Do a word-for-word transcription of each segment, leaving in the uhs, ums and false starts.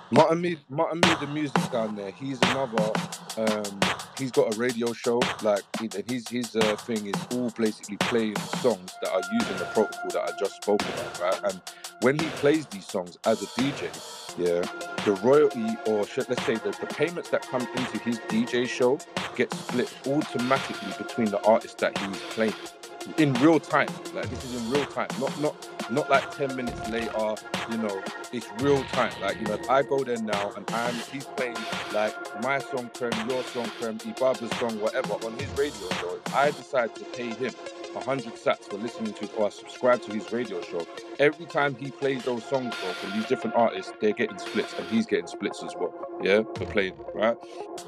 Martin Me, Martin Me, the music down there. He's another. Um, he's got a radio show. Like he, his his uh, thing is all basically playing songs that are using the protocol that I just spoke about, right? And when he plays these songs as a D J, yeah, the royalty or should, let's say the, the payments that come into his D J show get split automatically between the artists that he's playing in real time. Like this is in real time, not not not like ten minutes later. You know, it's real time. Like, you know, if I go there now and I'm he's playing like my song Prem, your song Prem, Ibaba's song, whatever on his radio show, if I decide to pay him a hundred sats for listening to or subscribe to his radio show, every time he plays those songs bro, from these different artists, they're getting splits and he's getting splits as well. Yeah, for playing, right?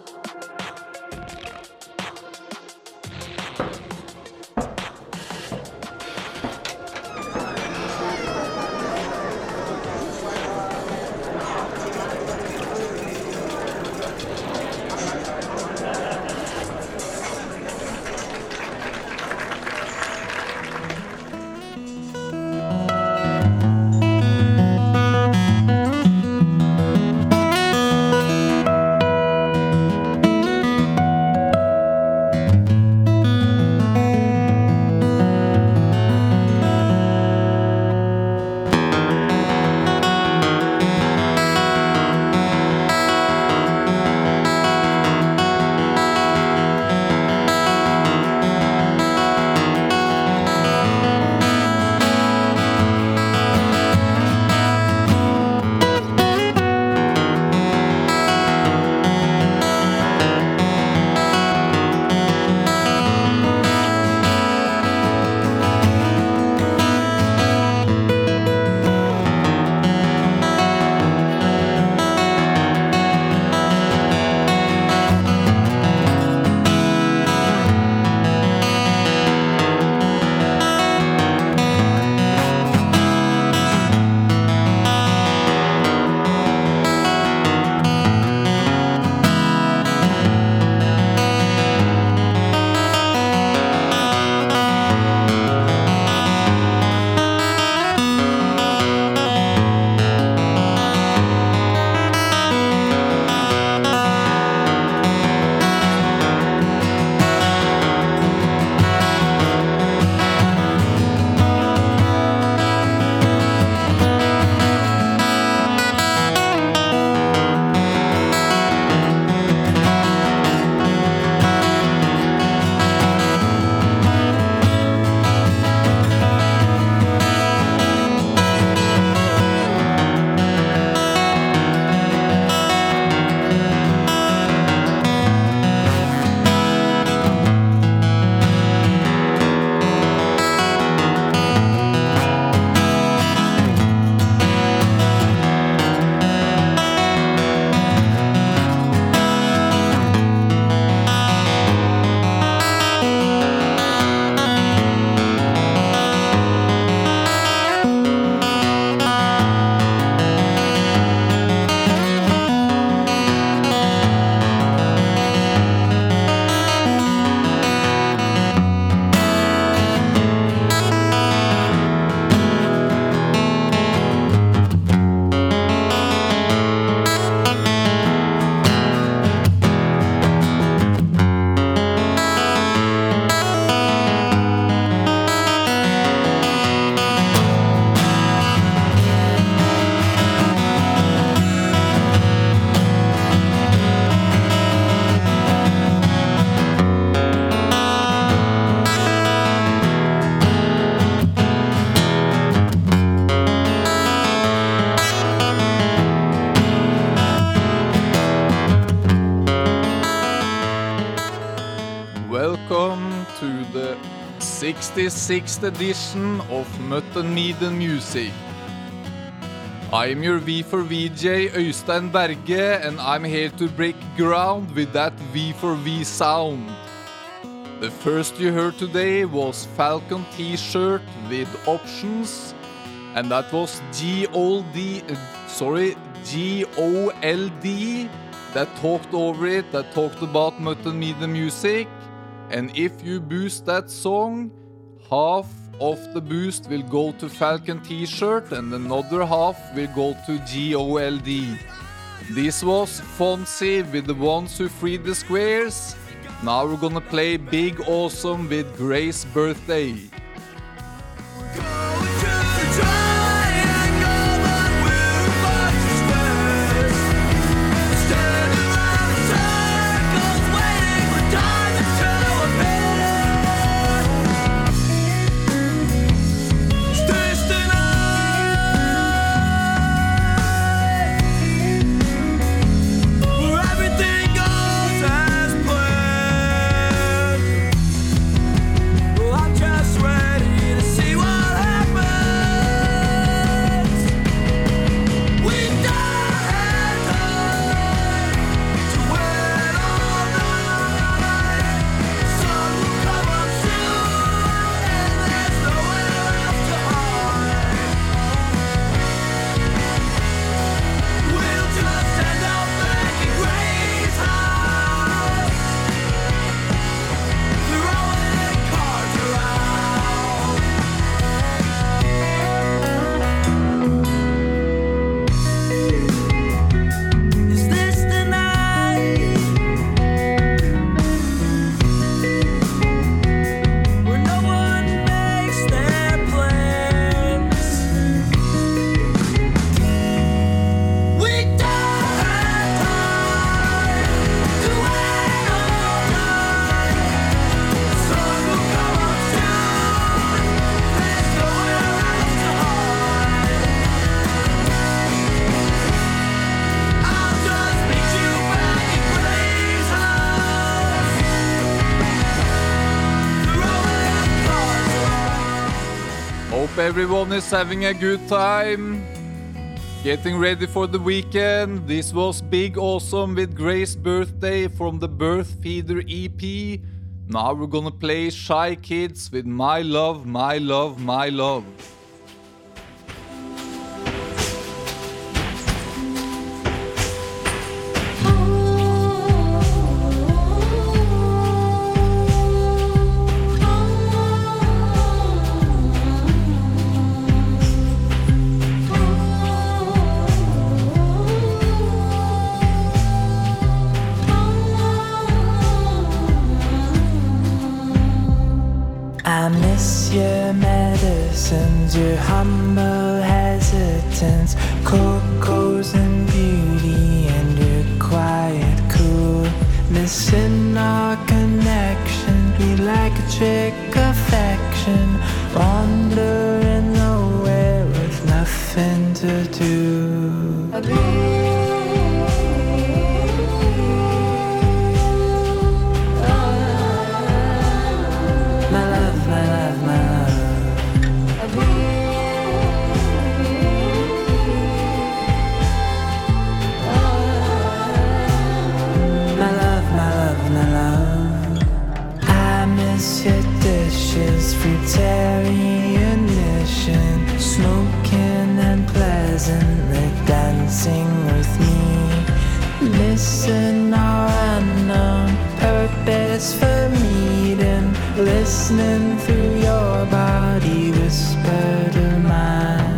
Welcome to the sixty-sixth edition of Mutton Mead Music. I'm your V four V J, Øystein Berge, and I'm here to break ground with that V four V sound. The first you heard today was Falcon T-shirt with options, and that was G O D, uh, sorry, G O L D that talked over it, that talked about Mutton Mead Music. And if you boost that song, half of the boost will go to Falcon T-shirt and another half will go to G O L D. This was Fonzie with The Ones Who Freed the Squares. Now we're gonna play Big Awesome with Grace Birthday. Everyone is having a good time, getting ready for the weekend. This was Big Awesome with Grace Birthday from the Birth Feeder E P. Now we're gonna play Shy Kids with My Love, My Love, My Love. Your medicines, your humble hesitance, cocos and beauty, and your quiet coolness in our connection. Be like a trick affection, wandering nowhere with nothing to do. Fruitarian mission, smoking and pleasantly dancing with me. Listen, our unknown purpose for meeting, listening through your body whisper to mine.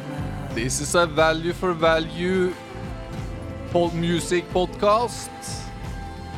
This is a value for value pod music podcast.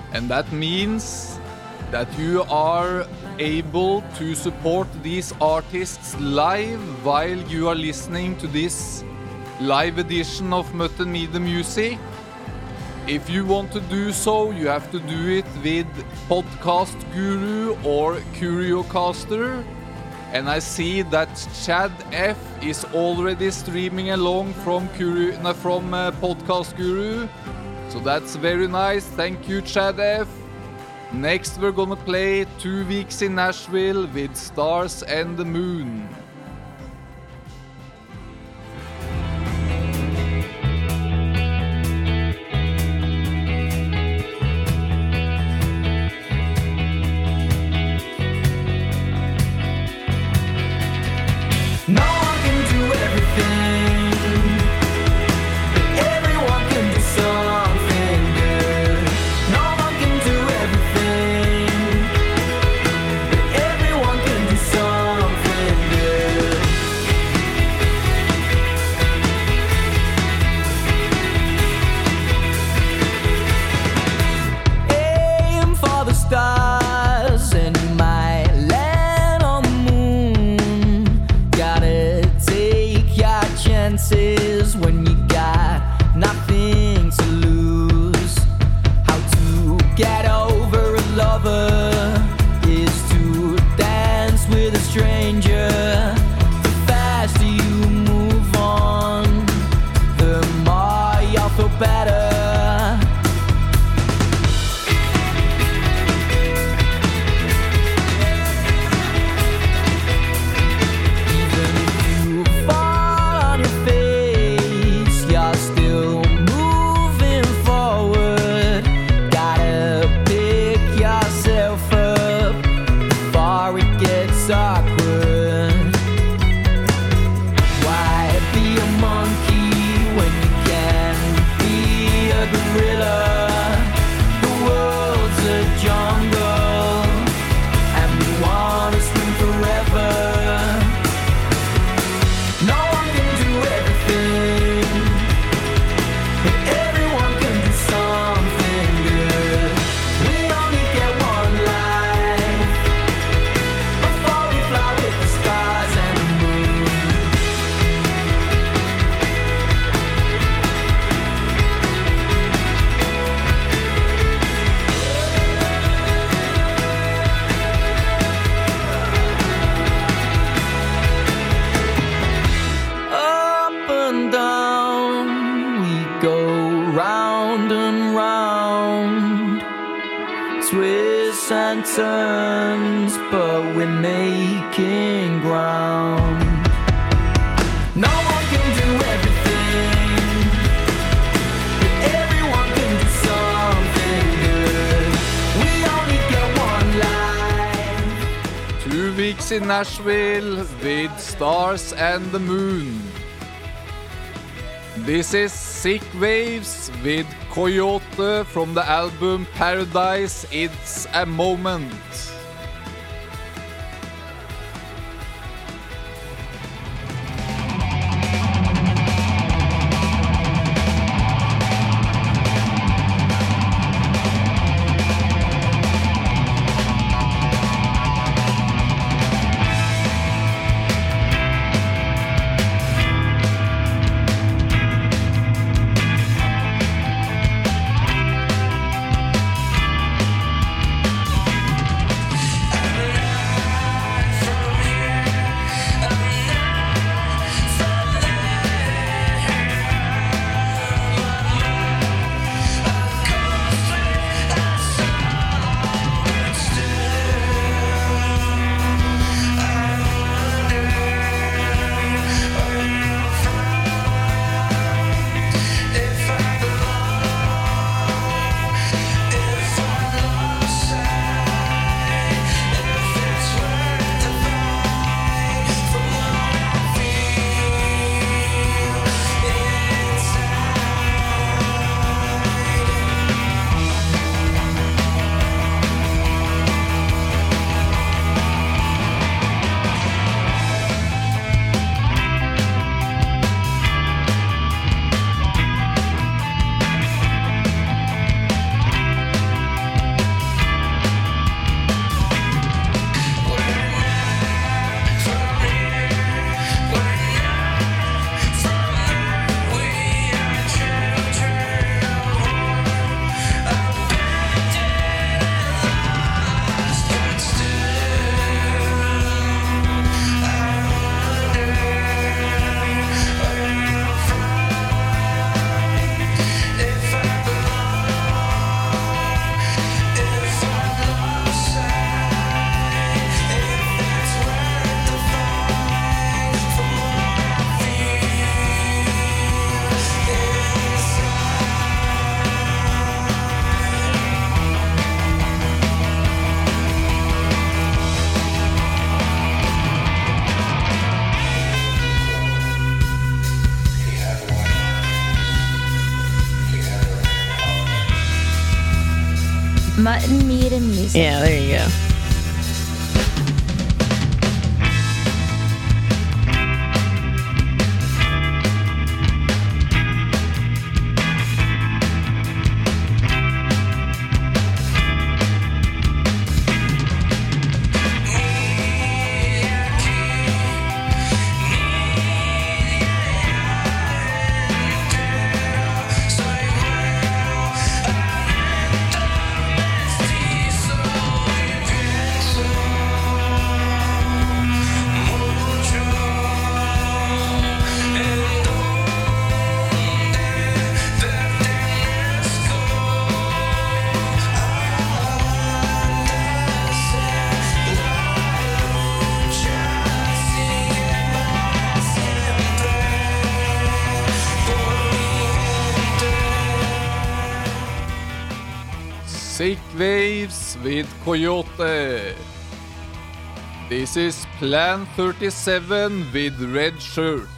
And that means that you are able to support these artists live while you are listening to this live edition of Mutton Media Music. If you want to do so, you have to do it with Podcast Guru or Curiocaster. And I see that Chad F is already streaming along from Curio, no, from uh, Podcast Guru. So that's very nice. Thank you, Chad F. Next, we're gonna play Two Weeks in Nashville with Stars and the Moon. Turns, but we're making ground. No one can do everything, but everyone can do something good. We only get one life. Two Weeks in Nashville with Stars and the Moon. This is Sick Waves with Coyote from the album Paradise, It's a Moment. Mutton Meat and Music. Yeah, there you go. Sick Waves with Coyote. This is Plan thirty-seven with Red Shirt.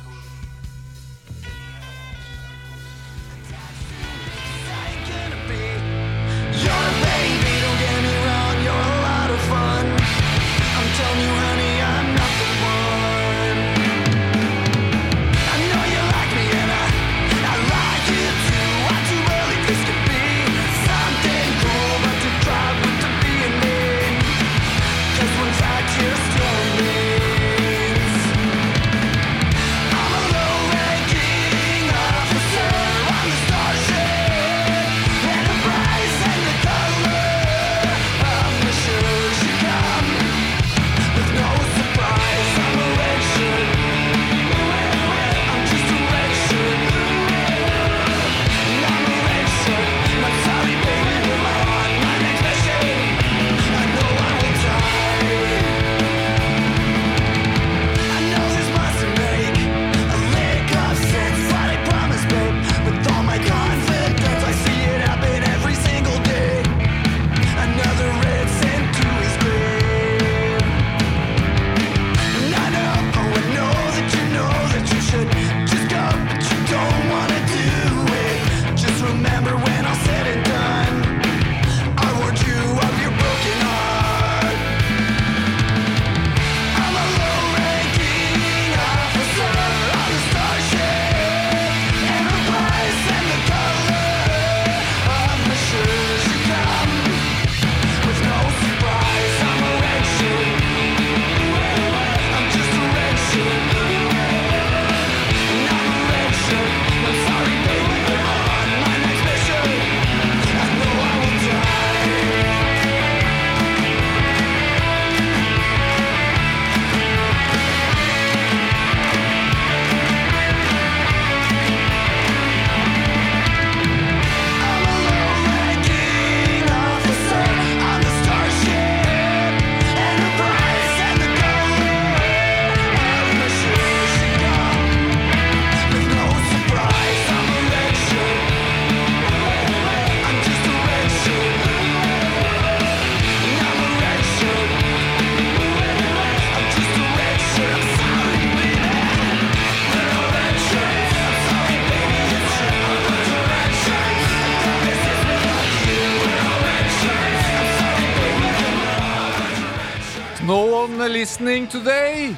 No one listening today?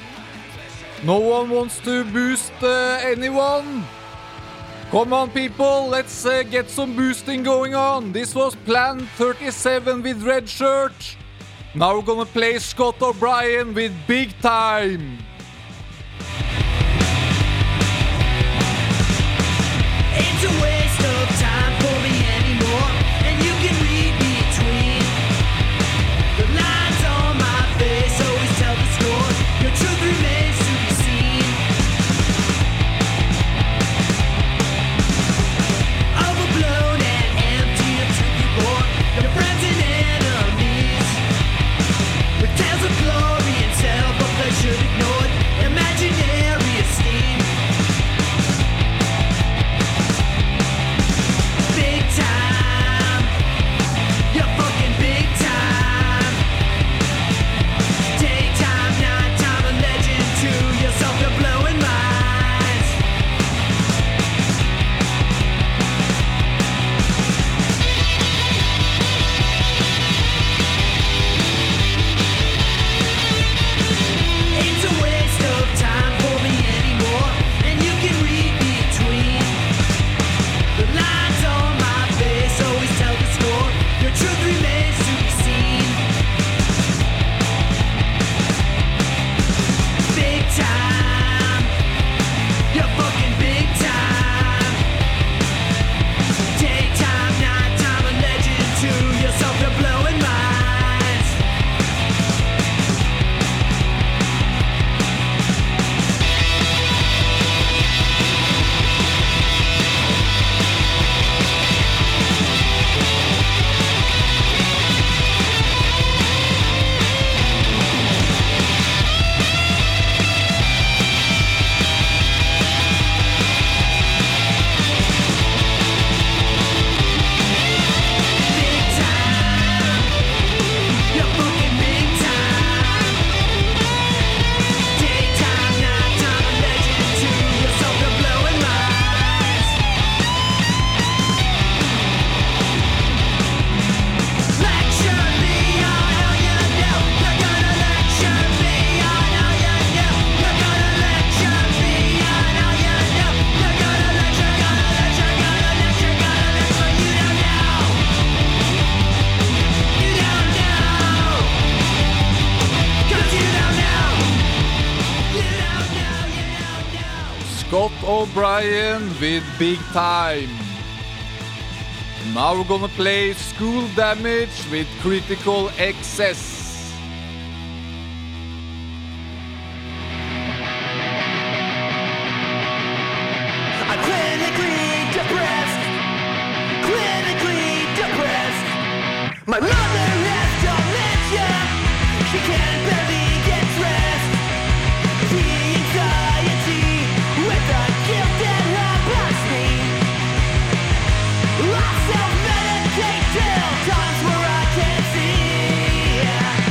No one wants to boost uh, anyone? Come on, people, let's uh, get some boosting going on. This was Plan thirty-seven with Red Shirt. Now we're gonna play Scott O'Brien with Big Time. It's a waste of time for me anymore, and you can read between the lines on my face. Always tell the score. Your truth remains to be seen. Overblown and empty of truth you bore. Your friends and enemies, with tales of glory and self-pleasure ignored. Imaginary esteem. O'Brien with Big Time. Now we're gonna play School Damage with Critical Excess. I'm clinically depressed, clinically depressed. My mother has dementia, she can barely get dressed. The anxiety with the guilt that haunts me. I self-medicate till times where I can't see.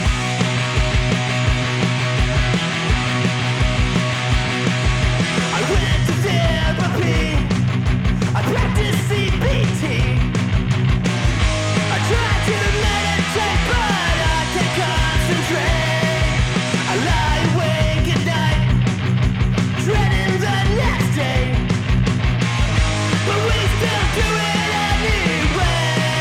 I went to therapy, I practiced C B T. I tried to meditate, but I can't concentrate. I lie awake at night, dreading the next day. But we still do it anyway.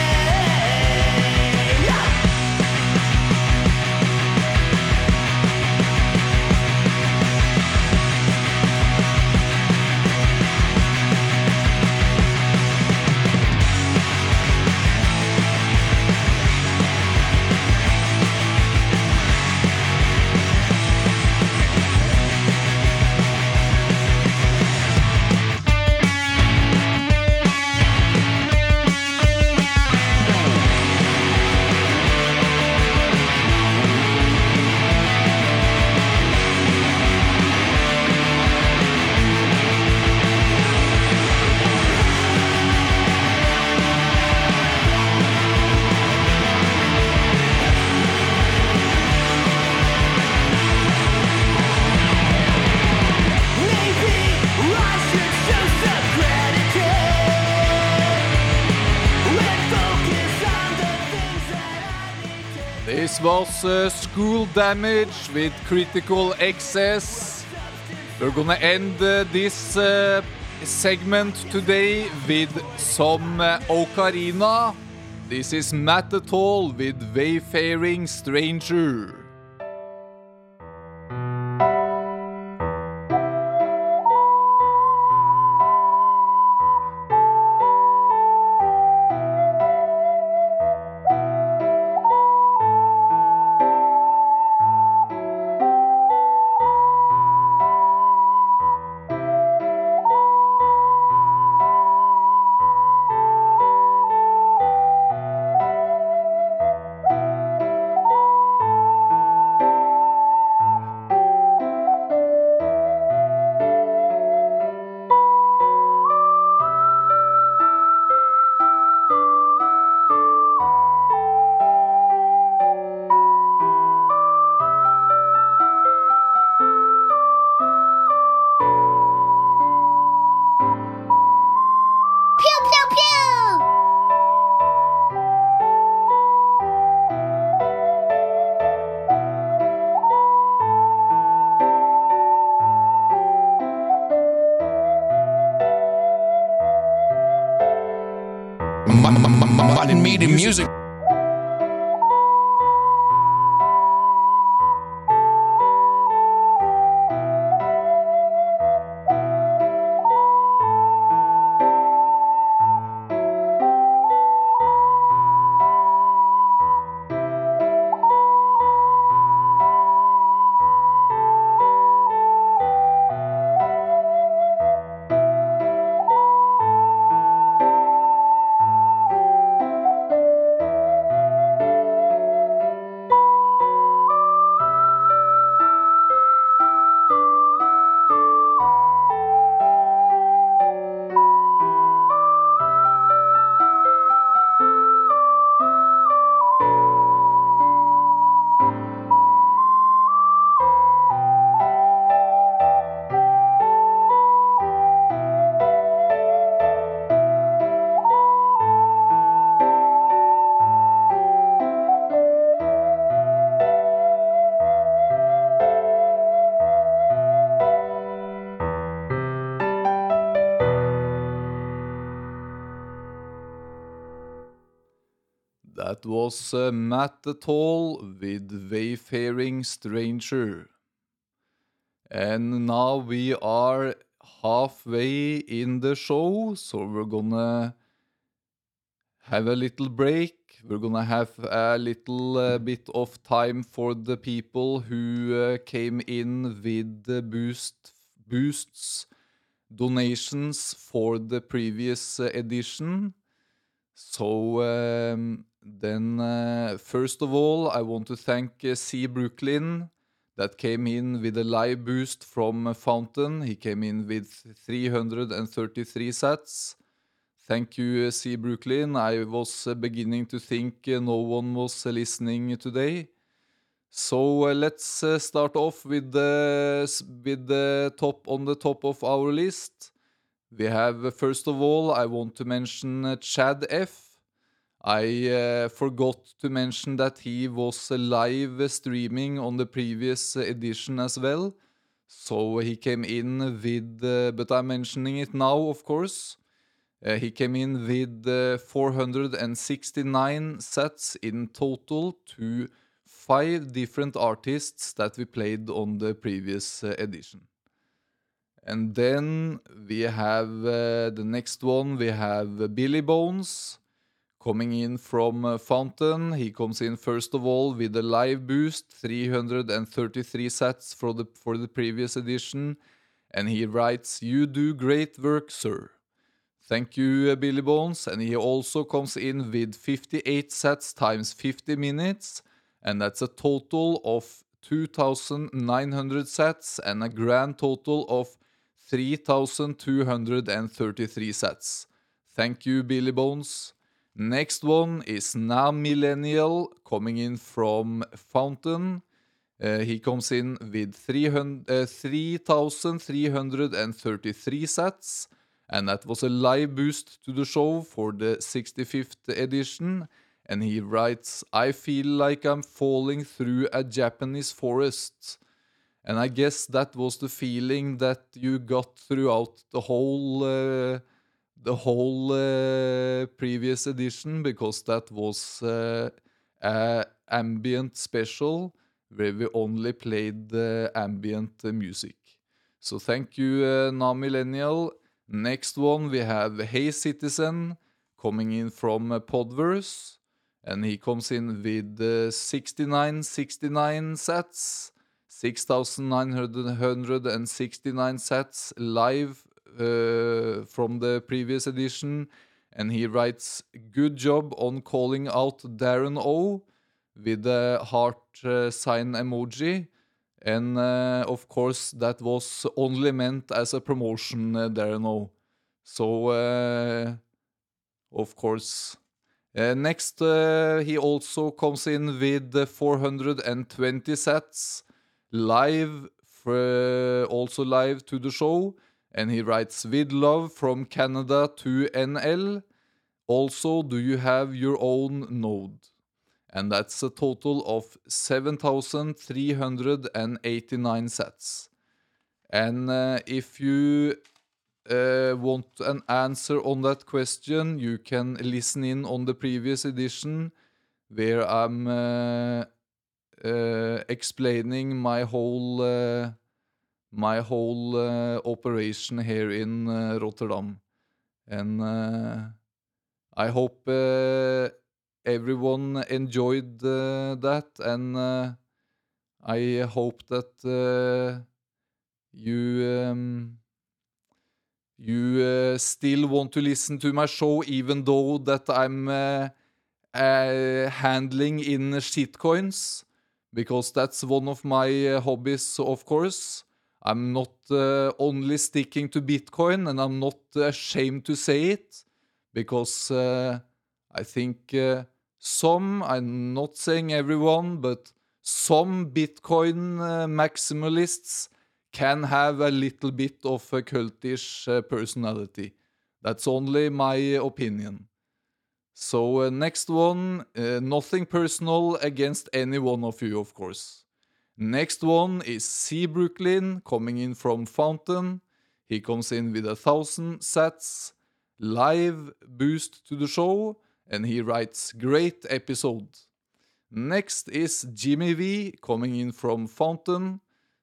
Maybe I should show some gratitude and focus on the things that I need to. This was uh, School Damage with Critical Excess. We're gonna end uh, this uh, segment today with some uh, Ocarina. This is Matt the Tall with Wayfaring Stranger. Pew pew pew! Modern media music. That was uh, Matt the Tall with Wayfaring Stranger. And now we are halfway in the show, so we're gonna have a little break. We're gonna have a little uh, bit of time for the people who uh, came in with the boost boosts donations for the previous uh, edition. So um, then, uh, first of all, I want to thank uh, C. Brooklyn that came in with a live boost from uh, Fountain. He came in with three hundred thirty-three sats. Thank you, uh, C. Brooklyn. I was uh, beginning to think uh, no one was uh, listening today. So uh, let's uh, start off with the s- with the top on the top of our list. We have uh, first of all, I want to mention uh, Chad F. I uh, forgot to mention that he was uh, live uh, streaming on the previous uh, edition as well. So he came in with, uh, but I'm mentioning it now, of course. Uh, he came in with uh, four hundred sixty-nine sets in total to five different artists that we played on the previous uh, edition. And then we have uh, the next one, we have uh, Billy Bones coming in from uh, Fountain. He comes in first of all with a live boost, three hundred thirty-three sats for the, for the previous edition. And he writes, "You do great work, sir." Thank you, uh, Billy Bones. And he also comes in with fifty-eight sats times fifty minutes. And that's a total of two thousand nine hundred sats and a grand total of three thousand two hundred thirty-three sats. Thank you, Billy Bones. Next one is Now Millennial coming in from Fountain. Uh, he comes in with three thousand three hundred thirty-three sats, and that was a live boost to the show for the sixty-fifth edition. And he writes, "I feel like I'm falling through a Japanese forest." And I guess that was the feeling that you got throughout the whole uh, the whole uh, previous edition, because that was uh, a ambient special where we only played the ambient uh, music. So thank you, uh, Now Millennial. Next one we have Hey Citizen coming in from uh, Podverse, and he comes in with uh, sixty-nine sixty-nine sats, six thousand nine hundred sixty-nine sats live uh, from the previous edition. And he writes, "Good job on calling out Darren O," with a heart uh, sign emoji. And uh, of course, that was only meant as a promotion, uh, Darren O. So, uh, of course. Uh, next, uh, he also comes in with uh, four hundred twenty sats live, for, also live to the show. And he writes, "With love from Canada to N L. Also, do you have your own node?" And that's a total of seven thousand three hundred eighty-nine sats. And uh, if you uh, want an answer on that question, you can listen in on the previous edition, where I'm uh, uh, explaining my whole uh, my whole uh, operation here in uh, Rotterdam. And uh, I hope uh, everyone enjoyed uh, that, and uh, I hope that uh, you um, you uh, still want to listen to my show, even though that I'm uh, uh, handling in shitcoins, because that's one of my uh, hobbies, of course. I'm not uh, only sticking to Bitcoin, and I'm not ashamed to say it, because uh, I think uh, some, I'm not saying everyone, but some Bitcoin uh, maximalists can have a little bit of a cultish uh, personality. That's only my opinion. So uh, next one, uh, nothing personal against any one of you, of course. Next one is C. Brooklyn coming in from Fountain. He comes in with a thousand sats, live boost to the show, and he writes, "Great episode." Next is Jimmy V coming in from Fountain.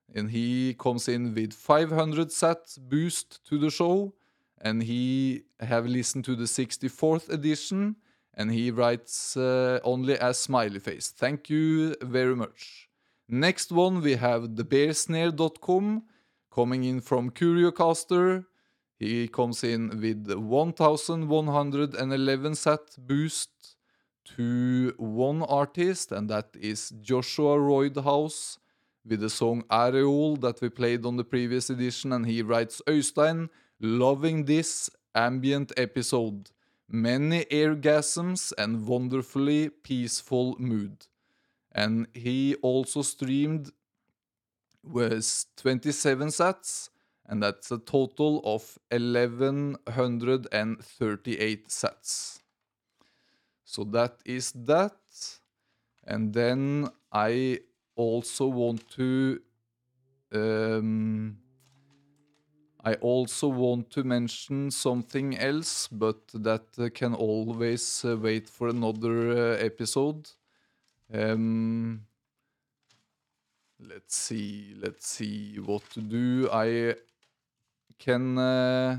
and he comes in with five hundred sat boost to the show, and he have listened to the sixty-fourth edition, and he writes uh, only a smiley face. Thank you very much. Next one we have the bearsnare dot com coming in from Curiocaster. He comes in with one thousand one hundred eleven sat boost to one artist, and that is Joshua Roydhouse with the song Areol that we played on the previous edition, and he writes, Øystein, loving this ambient episode. Many orgasms and wonderfully peaceful mood. And he also streamed with twenty-seven sats, and that's a total of eleven thirty-eight sats. So that is that. And then I also want to um, I also want to mention something else, but that uh, can always uh, wait for another uh, episode. Um, let's see, let's see what to do. I can uh,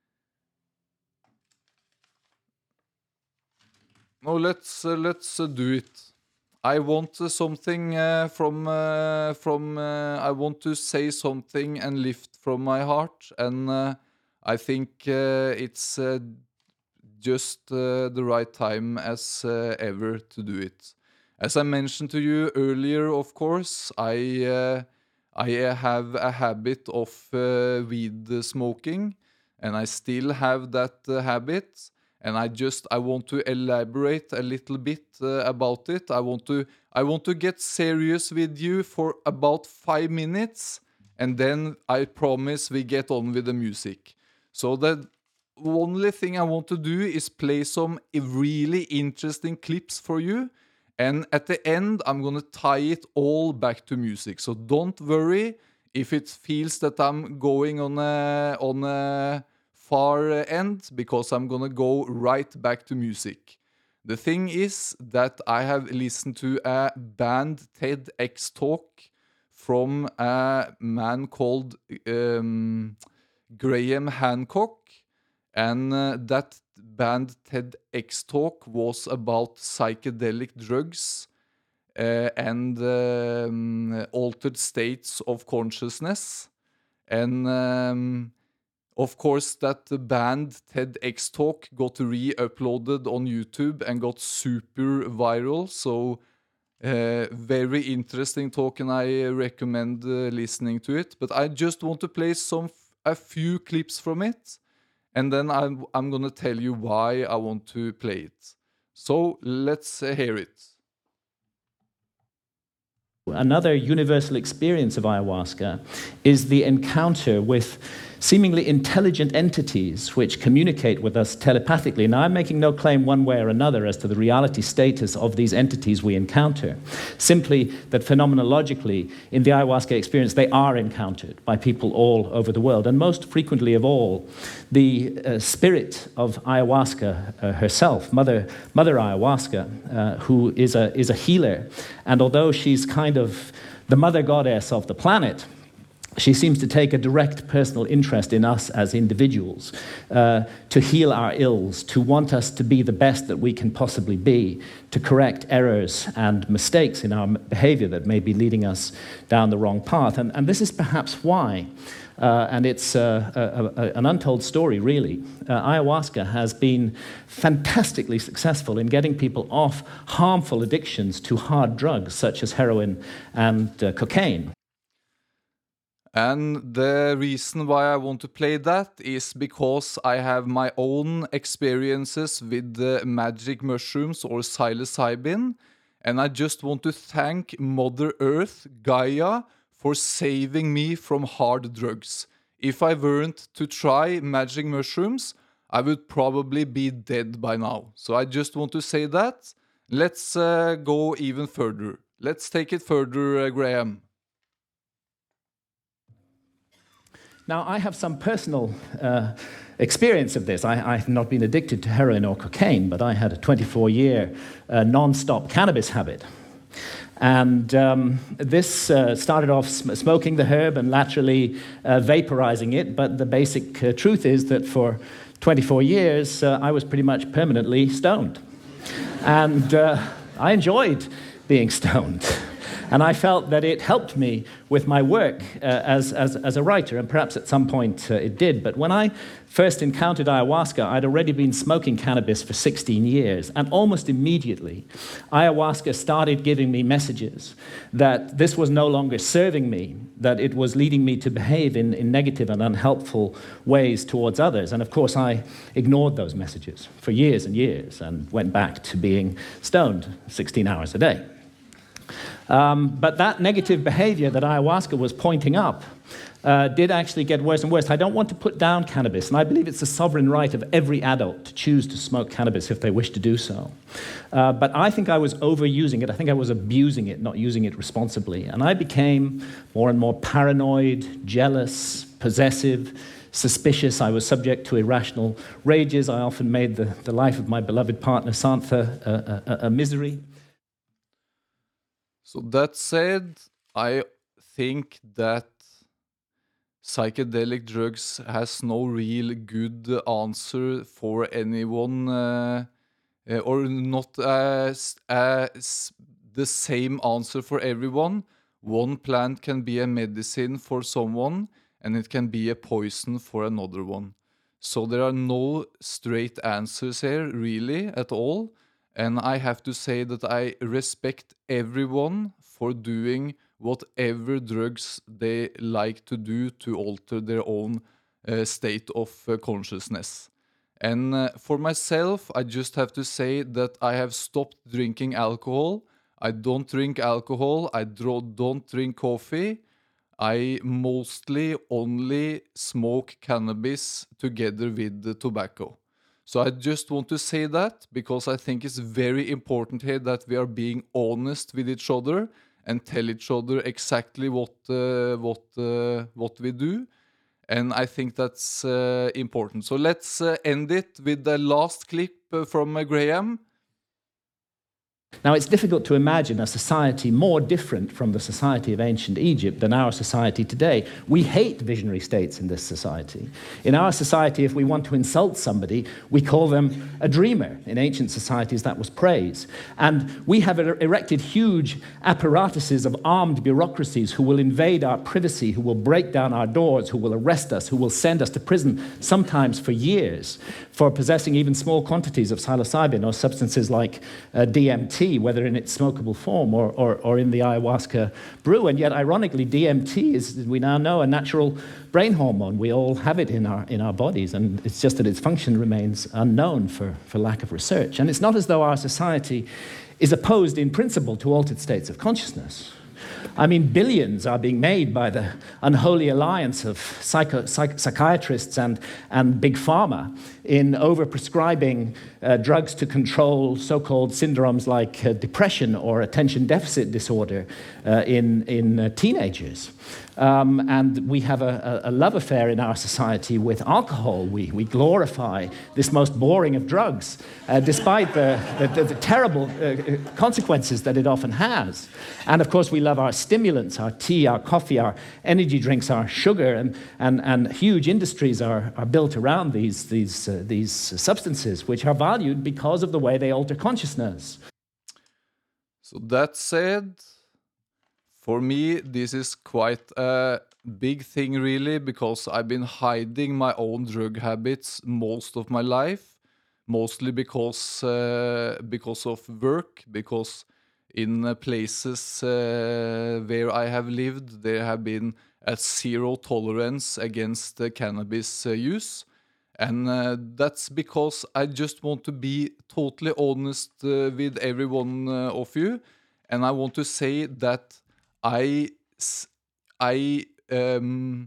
no, let's uh, let's uh, do it. I want uh, something uh, from uh, from. Uh, I want to say something and lift from my heart, and uh, I think uh, it's uh, just uh, the right time as uh, ever to do it. As I mentioned to you earlier, of course, I uh, I have a habit of uh, weed smoking, and I still have that uh, habit. And I just I want to elaborate a little bit uh, about it. I want to I want to get serious with you for about five minutes, and then I promise we get on with the music. So the only thing I want to do is play some really interesting clips for you, and at the end I'm gonna tie it all back to music. So don't worry if it feels that I'm going on a on a far end, because I'm gonna go right back to music. The thing is that I have listened to a banned TEDx talk from a man called um, Graham Hancock, and uh, that banned TEDx talk was about psychedelic drugs uh, and um, altered states of consciousness, and um, of course, that the banned TEDx talk got re-uploaded on YouTube and got super viral. So, uh, very interesting talk, and I recommend uh, listening to it. But I just want to play some a few clips from it, and then I'm I'm gonna tell you why I want to play it. So let's uh, hear it. Another universal experience of ayahuasca is the encounter with seemingly intelligent entities which communicate with us telepathically. Now, I'm making no claim one way or another as to the reality status of these entities we encounter, simply that phenomenologically, in the ayahuasca experience, they are encountered by people all over the world. And most frequently of all, the uh, spirit of ayahuasca uh, herself, Mother, Mother Ayahuasca, uh, who is a, is a healer, and although she's kind of the mother goddess of the planet, she seems to take a direct personal interest in us as individuals, uh, to heal our ills, to want us to be the best that we can possibly be, to correct errors and mistakes in our behavior that may be leading us down the wrong path. And, and this is perhaps why, uh, and it's uh, a, a, an untold story really, uh, ayahuasca has been fantastically successful in getting people off harmful addictions to hard drugs such as heroin and uh, cocaine. And the reason why I want to play that is because I have my own experiences with the magic mushrooms or psilocybin, and I just want to thank Mother Earth, Gaia, for saving me from hard drugs. If I weren't to try magic mushrooms, I would probably be dead by now. So I just want to say that. Let's uh, go even further. Let's take it further, uh, Graham. Now, I have some personal uh, experience of this. I, I have not been addicted to heroin or cocaine, but I had a twenty-four year uh, non-stop cannabis habit. And um, this uh, started off sm- smoking the herb and laterally uh, vaporizing it, but the basic uh, truth is that for twenty-four years, uh, I was pretty much permanently stoned. And uh, I enjoyed being stoned. And I felt that it helped me with my work uh, as, as, as a writer, and perhaps at some point uh, it did. But when I first encountered ayahuasca, I'd already been smoking cannabis for sixteen years, and almost immediately, ayahuasca started giving me messages that this was no longer serving me, that it was leading me to behave in, in negative and unhelpful ways towards others. And of course, I ignored those messages for years and years and went back to being stoned sixteen hours a day. Um, but that negative behavior that ayahuasca was pointing up uh, did actually get worse and worse. I don't want to put down cannabis, and I believe it's the sovereign right of every adult to choose to smoke cannabis if they wish to do so. Uh, but I think I was overusing it. I think I was abusing it, not using it responsibly. And I became more and more paranoid, jealous, possessive, suspicious. I was subject to irrational rages. I often made the, the life of my beloved partner, Santha, a, a, a misery. So that said, I think that psychedelic drugs has no real good answer for anyone, uh, uh, or not as, as the same answer for everyone. One plant can be a medicine for someone, and it can be a poison for another one. So there are no straight answers here, really, at all. And I have to say that I respect everyone for doing whatever drugs they like to do to alter their own uh, state of uh, consciousness. And uh, for myself, I just have to say that I have stopped drinking alcohol. I don't drink alcohol. I dro- don't drink coffee. I mostly only smoke cannabis together with the tobacco. So I just want to say that because I think it's very important here that we are being honest with each other and tell each other exactly what uh, what uh, what we do, and I think that's uh, important. So let's uh, end it with the last clip uh, from uh, Graham. Now, it's difficult to imagine a society more different from the society of ancient Egypt than our society today. We hate visionary states in this society. In our society, if we want to insult somebody, we call them a dreamer. In ancient societies, that was praise. And we have er- erected huge apparatuses of armed bureaucracies who will invade our privacy, who will break down our doors, who will arrest us, who will send us to prison, sometimes for years, for possessing even small quantities of psilocybin or substances like uh, D M T, whether in its smokable form or, or, or in the ayahuasca brew. And yet, ironically, D M T is, we now know, a natural brain hormone. We all have it in our, in our bodies, and it's just that its function remains unknown for, for lack of research. And it's not as though our society is opposed in principle to altered states of consciousness. I mean, billions are being made by the unholy alliance of psycho, psych, psychiatrists and, and big pharma in overprescribing uh, drugs to control so-called syndromes like uh, depression or attention deficit disorder uh, in, in uh, teenagers. Um, and we have a, a love affair in our society with alcohol. We, we glorify this most boring of drugs, uh, despite the, the, the terrible uh, consequences that it often has. And of course, we love our stimulants, our tea, our coffee, our energy drinks, our sugar, and, and, and huge industries are, are built around these, these, uh, these substances, which are valued because of the way they alter consciousness. So that said, for me, this is quite a big thing, really, because I've been hiding my own drug habits most of my life, mostly because uh, because of work, because in uh, places uh, where I have lived, there have been a zero tolerance against uh, cannabis uh, use. And uh, that's because I just want to be totally honest uh, with every one uh, of you. And I want to say that I, I um,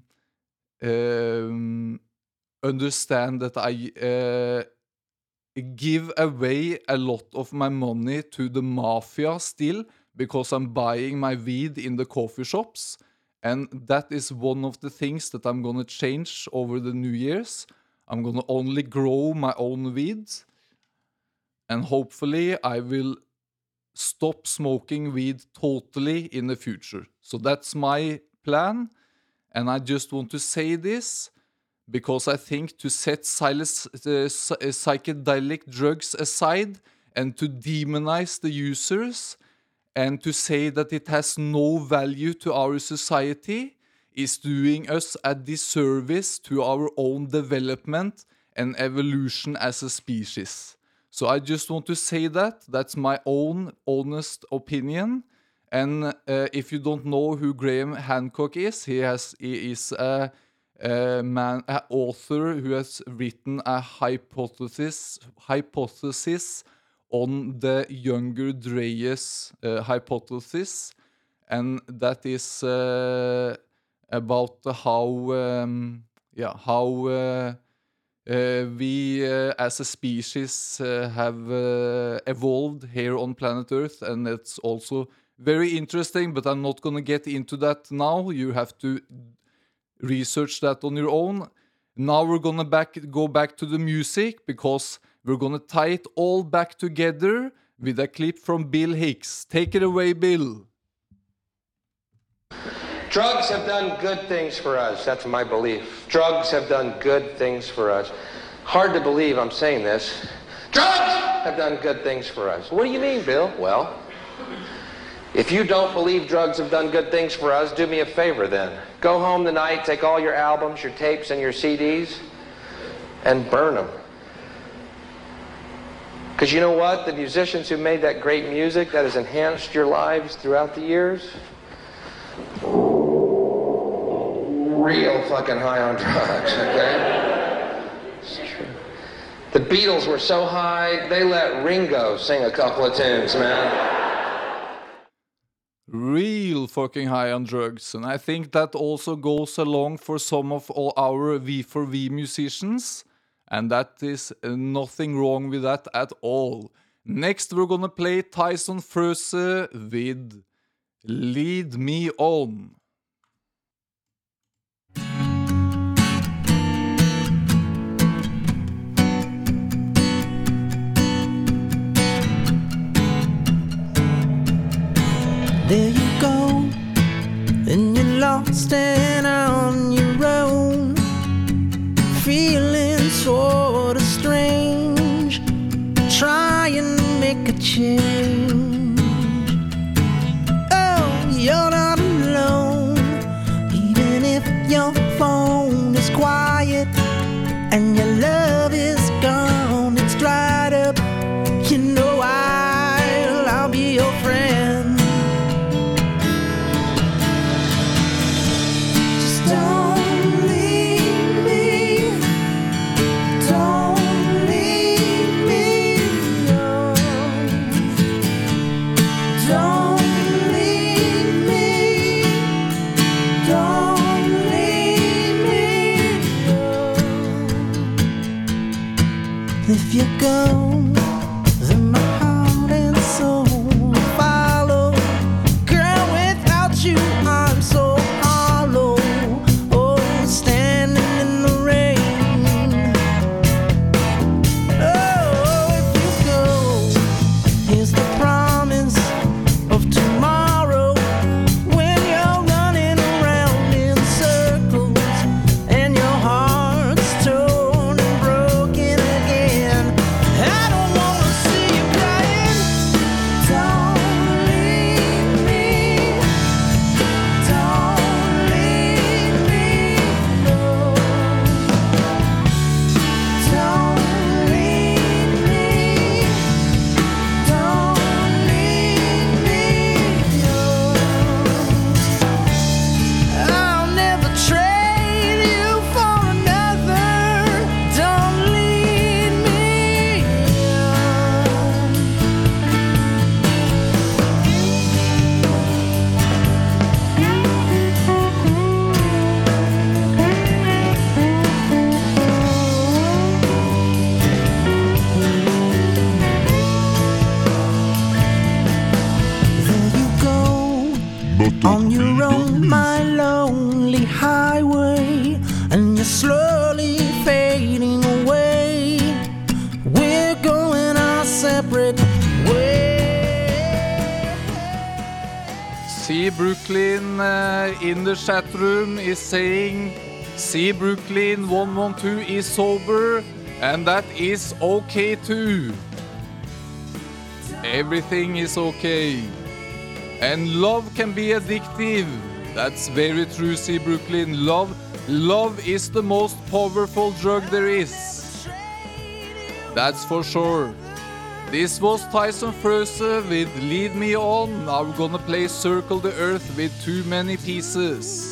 um, understand that I uh, give away a lot of my money to the mafia still because I'm buying my weed in the coffee shops. And that is one of the things that I'm going to change over the New Year's. I'm going to only grow my own weed. And hopefully I will stop smoking weed totally in the future. So that's my plan, and I just want to say this because I think to set silence, uh, psychedelic drugs aside and to demonize the users and to say that it has no value to our society is doing us a disservice to our own development and evolution as a species. So I just want to say that. That's my own honest opinion. And uh, if you don't know who Graham Hancock is, he, has, he is a, a man, an author who has written a hypothesis, hypothesis on the Younger Dryas uh, hypothesis, and that is uh, about how um, yeah how uh, uh, we uh, as a species uh, have uh, evolved here on planet Earth, and it's also very interesting. But I'm not gonna get into that now. You have to research that on your own. Now we're gonna back go back to the music because we're gonna tie it all back together with a clip from Bill Hicks. Take it away, Bill. Drugs have done good things for us. That's my belief. Drugs have done good things for us. Hard to believe I'm saying this. Drugs have done good things for us. What do you mean, Bill? Well, if you don't believe drugs have done good things for us, do me a favor then. Go home tonight, take all your albums, your tapes, and your C Ds, and burn them. Because you know what? The musicians who made that great music that has enhanced your lives throughout the years, real fucking high on drugs, okay? It's true. The Beatles were so high, they let Ringo sing a couple of tunes, man. Real fucking high on drugs. And I think that also goes along for some of all our V four V musicians. And that is uh, nothing wrong with that at all. Next we're gonna play Tyson Fröse with Lead Me On. There you go, and you're lost and on your own, feeling sort of strange, trying to make a change. Oh, you're not alone, even if your phone is quiet and your love is gone, it's dried up. You know I'll, I'll be your friend. Don't leave me, don't leave me, no. Don't leave me, don't leave me, no. If you go, then my heart and soul follow. Girl, without you I'm so hollow. Standing in the rain. Oh, if you go, here's the promise of tomorrow. When you're running around in circles and your heart's torn and broken again, I don't wanna see you crying. Don't leave me, don't leave me. Don't leave me, don't leave me, I'll never trade you for another. Don't leave me. There you go, on your own, my lonely highway, and you're slowly fading away. We're going our separate ways. See Brooklyn uh, in the chat room is saying See Brooklyn one one two is sober and that is okay too. Everything is okay. And love can be addictive. That's very true, See Brooklyn. Love, love is the most powerful drug there is. That's for sure. This was Tyson Furse with Lead Me On. Now we're gonna play Circle the Earth with Too Many Pieces.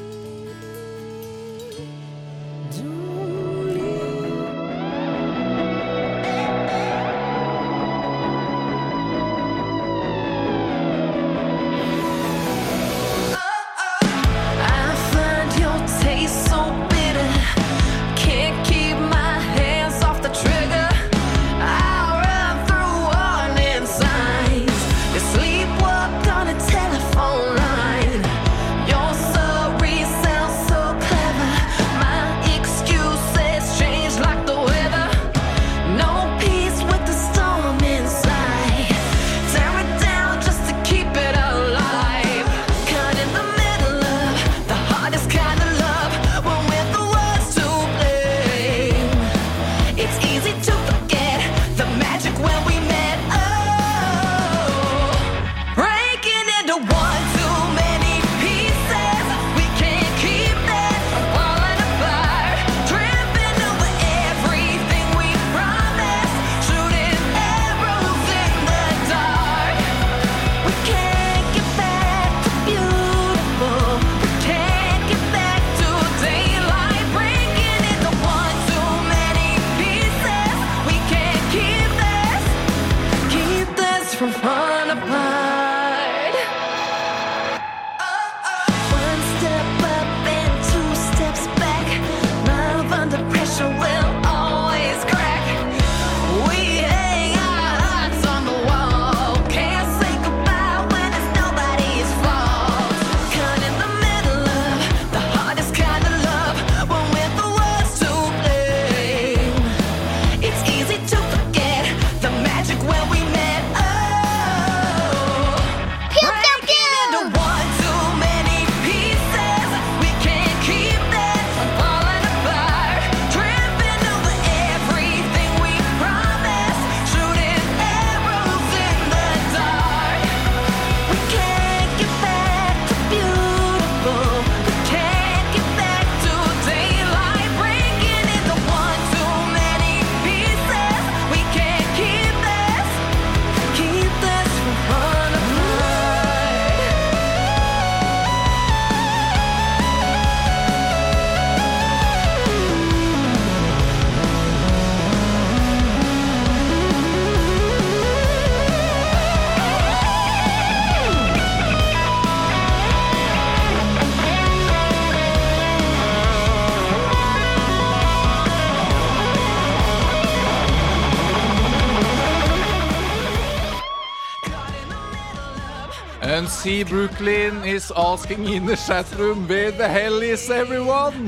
And see Brooklyn is asking in the chat room, where the hell is everyone?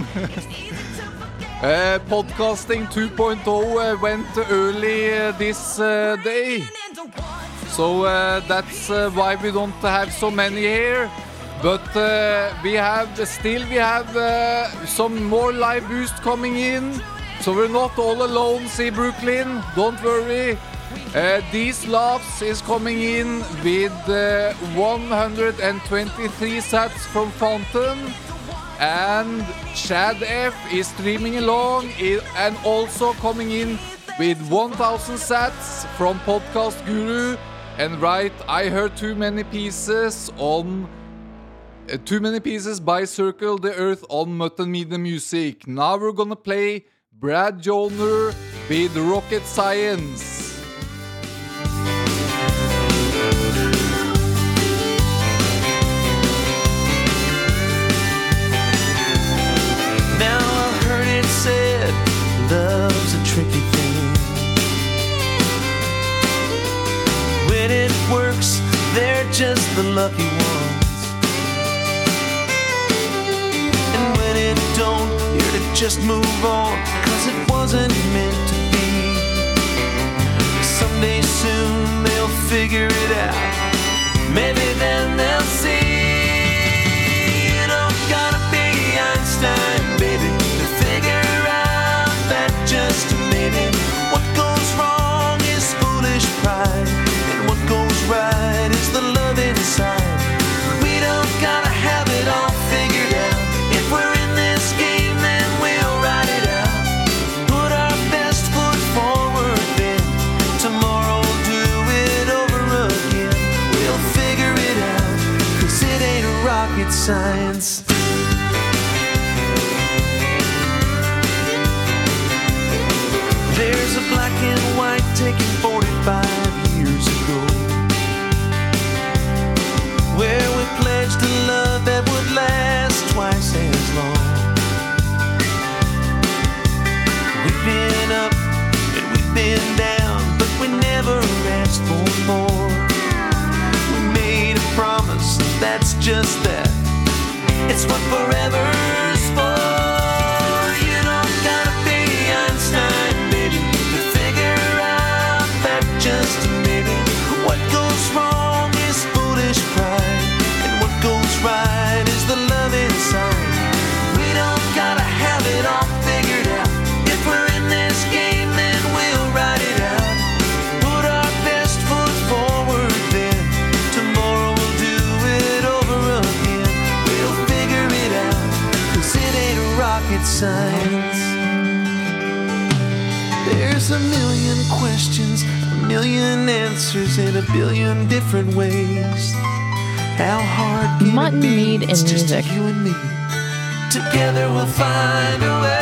uh, podcasting two point oh uh, went early uh, this uh, day. So uh, that's uh, why we don't have so many here. But uh, we have, still we have uh, some more live boost coming in. So we're not all alone, see Brooklyn, don't worry. Uh, these laughs is coming in with uh, one hundred twenty-three sats from Fountain, and Chad F is streaming along and also coming in with one thousand sats from Podcast Guru. And right, I heard Too Many Pieces on uh, Too Many Pieces by Circle the Earth on Mutton Media Music. Now we're gonna play Brad Joner with Rocket Science. Now I've heard it said, love's a tricky thing. When it works, they're just the lucky ones. And when it don't, you're to just move on, cause it wasn't meant to be. Someday soon they'll figure it out. Maybe then they'll see baby. What goes wrong is foolish pride, and what goes right is the love inside. We don't gotta have it all figured out. If we're in this game, then we'll ride it out. Put our best foot forward, then tomorrow we'll do it over again. We'll figure it out, 'cause it ain't rocket science. There's a black and white taken forty-five years ago, where we pledged a love that would last twice as long. We've been up and we've been down, but we never asked for more. We made a promise, that's just that. It's what forever's for. You don't gotta be Einstein, baby, to figure out that just maybe. What goes wrong is foolish pride, and what goes right is the love inside. We don't gotta have it all figured out. If we're in this game, then we'll ride it out. Put our best foot forward, then tomorrow we'll do it over again. We'll figure it out, 'cause it ain't rocket science. There's a million questions, a million answers in a billion different ways. How hard can Mutton it be? Mead and It's just music. you and me. Together we'll find a way.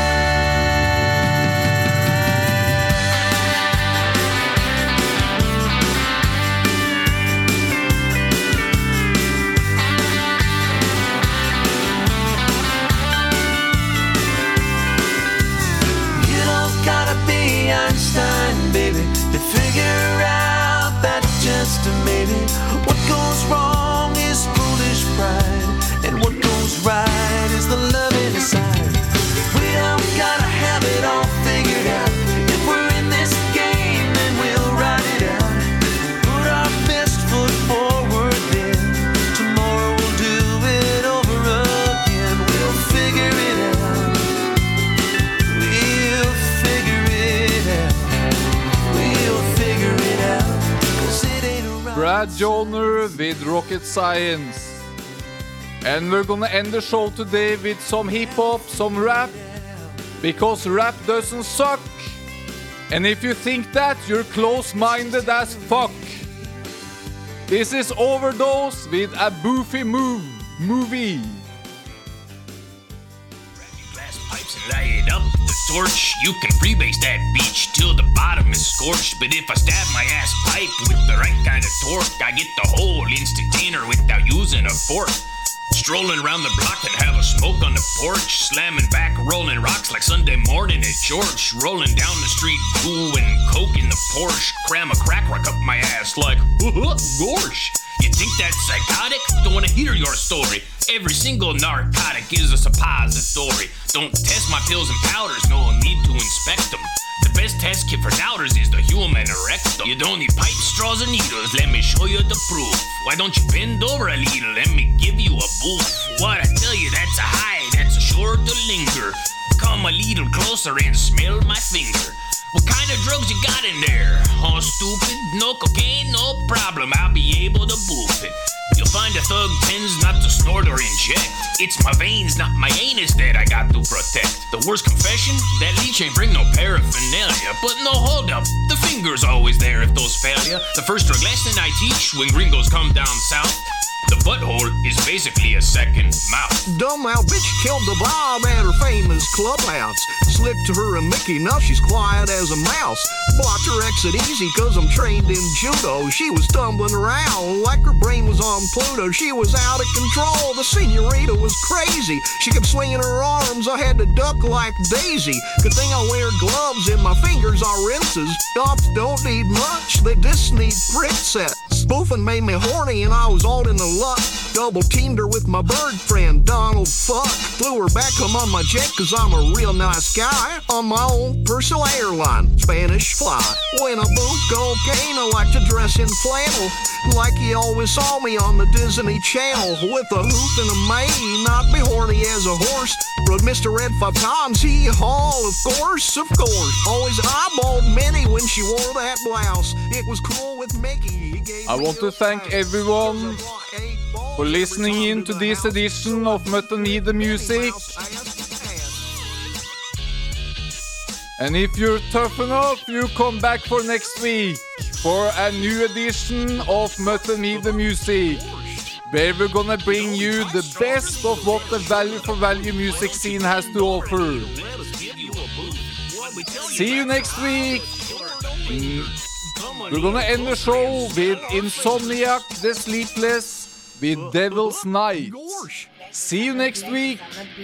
You don't gotta be Einstein, baby, to figure out that just a maybe. What goes wrong is foolish pride, and what goes right is the love inside. We don't gotta have it all figured out. If we're in this game, then we'll ride it out. Put our best foot forward, then tomorrow we'll do it over again. We'll figure it out. We'll figure it out. We'll figure it out. 'Cause it ain't a rocket Brad Joyner with Rocket Science. And we're gonna end the show today with some hip-hop, some rap, because rap doesn't suck. And if you think that, you're close-minded as fuck. This is Overdose with a Boofy Move movie. Glass pipes and light it up with the torch. You can freebase that beach till the bottom is scorched. But if I stab my ass pipe with the right kind of torque, I get the whole instantainer without using a fork. Strolling around the block and have a smoke on the porch. Slamming back, rolling rocks like Sunday morning at church. Rolling down the street, doing coke in the Porsche. Cram a crack rock up my ass like, gorsh. You think that's psychotic? Don't wanna hear your story. Every single narcotic is a suppository. Don't test my pills and powders, no need to inspect them. The best test kit for doubters is the human erectum. You don't need pipes, straws, and needles, let me show you the proof. Why don't you bend over a little, let me give you a boof. What I tell you, that's a high, that's a sure to linger. Come a little closer and smell my finger. What kind of drugs you got in there? Oh, stupid, no cocaine, no problem, I'll be able to boof it. You'll find a thug tends not to snort or inject. It's my veins, not my anus that I got to protect. The worst confession, that leech ain't bring no paraphernalia. But no, hold up, the finger's always there if those fail ya. The first drug lesson I teach when gringos come down south, the butthole is basically a second mouth. Dumb out bitch killed the Bob at her famous clubhouse. Slipped to her and Mickey, now she's quiet as a mouse. Blocked her exit easy cause I'm trained in judo. She was tumbling around like her brain was on Pluto. She was out of control, the senorita was crazy. She kept swinging her arms, I had to duck like Daisy. Good thing I wear gloves and my fingers are rinses. Dogs don't need much, they just need prick sets. spoofing made me horny and I was all in the luck. Double teamed her with my bird friend, Donald Fuck. Flew her back home on my jet cause I'm a real nice guy. On my own personal airline, Spanish fly. When I booth cocaine, I like to dress in flannel. Like he always saw me on the Disney Channel. With a hoop and a mane, not be horny as a horse. Rode Mister Red five times, he haul, of course, of course. Always eyeballed Minnie when she wore that blouse. It was cool with Mickey. He gave I me want a to thank pass. everyone for listening in to this edition of Mutton Me the Music. And if you're tough enough, you come back for next week for a new edition of Mutton Me the Music, where we're gonna bring you the best of what the value for value music scene has to offer. See you next week. Mm. We're gonna end the show with Insomniac the Sleepless with Devil's Night. See you next week.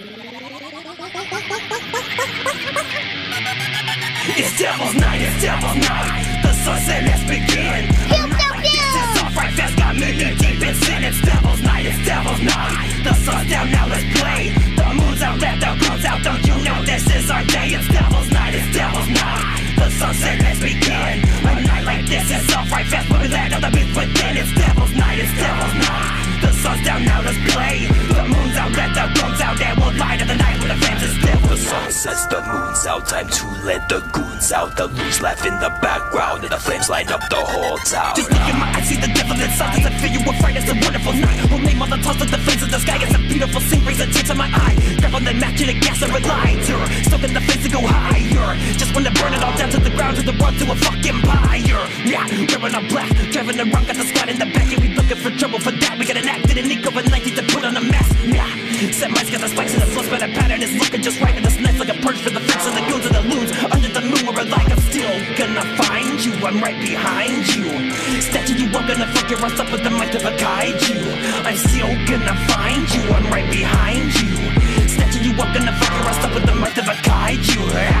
It's Devil's Night, it's Devil's Night. The sun said let's begin. Pew, pew, pew. This is all right, fast got me knee deep in sin. It's Devil's Night, it's Devil's Night. The sun's down, now let's play. The moon's out, let the goons out. Don't you know this is our day? It's Devil's Night, it's Devil's Night. The sun said let's begin. A night like this is all right, fast moving land of the beast within. It's Devil's Night, it's Devil's Night. The sun's down, now let's play. The moon's out, let the goons out. And we'll light up the night with the flames is still. The sun sets, the moon's out, time to let the goons out. The loons laugh in the background and the flames light up the whole town. Just look in my eyes, see the devil inside. Does it fill you with fright? It's a wonderful night. Whole name on the toss of the flames of the sky. It's a beautiful scene, brings a tear to my eye. Grab on the match and a gas or a lighter. Soak in the flames to go higher. Just wanna burn it all down to the ground, to the world, to a fucking pyre. Yeah, wearing a black, driving around, got the squad in the back. And we looking for trouble for that. We got an act, didn't need COVID nineteen to put on a mask. Yeah, set mice got the spikes in the flow, but the pattern is looking just right. And it's nice like a purge for the fix of the goons and the loons. Under the moon, we're like I'm still gonna find you. I'm right behind you. Statue you, I'm gonna fuck your ass up with the might of a kaiju. I'm still gonna find you. I'm right behind you. Statue you, I'm gonna fuck your ass up with the might of a kaiju.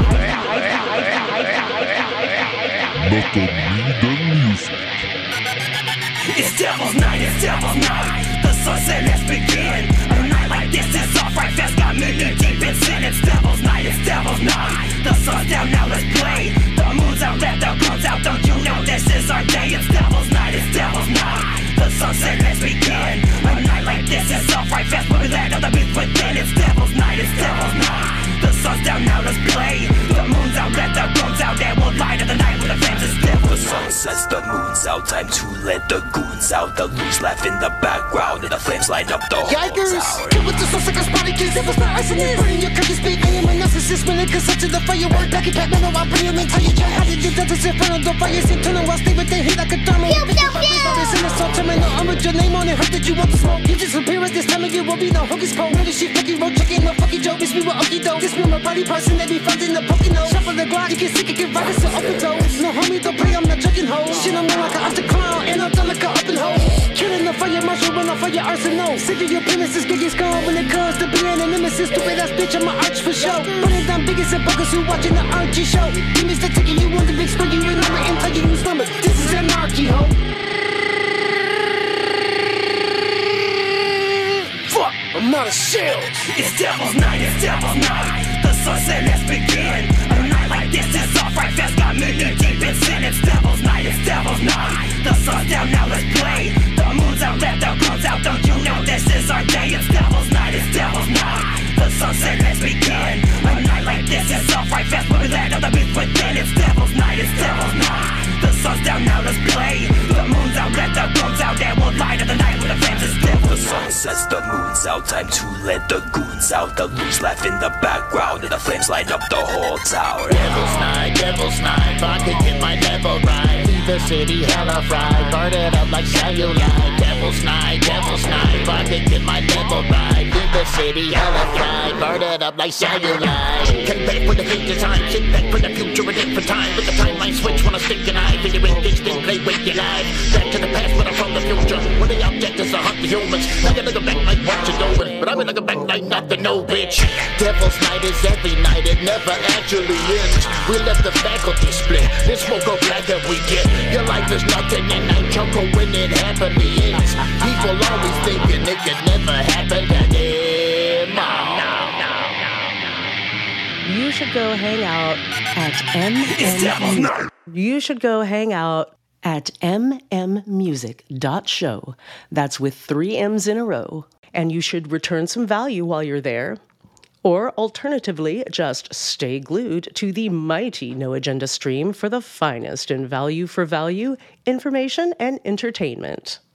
Mutton Me the Music. It's Devil's Night, it's Devil's Night. The sun said let's begin. A night like this is all right, fast got me knee deep in sin. It's Devil's Night, it's Devil's Night. The sun's down, now let's play. The moon's out, let the goons out. Don't you know this is our day? It's Devil's Night, it's Devil's Night. The sun said let's begin. A night like this is all right, fast moving land of the beast within. It's Devil's Night, it's Devil's Night. The sun's down, now let's play. The moon's out, let the goons out. And we'll light up the night with the flames is still. The sun sets, the moon's out, time to let the goons out. The loons laugh in the background and the flames light up the whole Yikers! town. Get with the sauce like a Spartacus. Devil's not arsonist. Burning your curtains, speak. I am a narcissist. When it comes to the firework, back in Pat, no, I'm bringing in. Tell you, Jay, how did you do this inferno? The fire's internal. I'll stay with the heat like a thermal. Pew, pew, pew. In the salt terminal, I'm with your name on it. Heard that you want the smoke. You disappear at this time and you won't be no hocus pocus. Where the shit fucking road checking, no fucking joke. This me with Okie doke. This me my body person, they be found in the Pocono. Shuffle the Glock, you can see it, get right, it's an open toe. No homie, don't play, I'm not joking, ho. Shit, I'm more like an after clown, and I'm done like an open hole. Killing the fire marshal, run off of your arsenal. Sick of your premises, biggest skull when it comes to being an nemesis. Stupid ass bitch, I'm an arch for show. Burning down biggest and buggers who watching the R G show. Demons that taking you on the big spur, you in on it and taking you slumber. This is anarchy, ho. Fuck, I'm out of shells. It's Devil's Night, it's Devil's Night. The sun said let's begin. A night like this is all right, fast got me knee deep in sin. It's Devil's Night, it's Devil's Night. The sun's down, now let's play. The moon's out, let the goons out. Don't you know this is our day? It's Devil's Night, it's Devil's Night. The sun said let's begin. A night like this is all right, fast moving land of the beast within. It's Devil's Night, it's Devil's Night. The sun's down, now let's play. The moon's out, let the goons out. And we'll light up the night with the flames is still. The sun sets, the moon's out, time to let the goons out. The loons laugh in the background and the flames light up the whole town. Devil's Night, Devil's Night, vodka get my level right. Leave the city hella fried, burn it up like cellulite. Devil's Night, Devil's Night, vodka get my level right. Leave the city hella fried, burn it up like cellulite. Came back with a hit design, sit back for the future a different time. With the timeline switch when I stick an eye, figure in this thing, play with your life. Back to the past, but I'm from the future. When the object is to hunt the humans. Now you look back like what you're doing, but I'm gonna look back like nothing, no bitch. Devil's Night is every night, it never actually ends. We let the faculty split, this smoke up black that we get. You're like there's nothing and I chuckle when it happily ends. People always thinking it could never happen to them. You should go hang out at M M. You should go hang out at m m music dot show. That's with three M's in a row. And you should return some value while you're there. Or alternatively, just stay glued to the mighty No Agenda stream for the finest in value for value, information, and entertainment.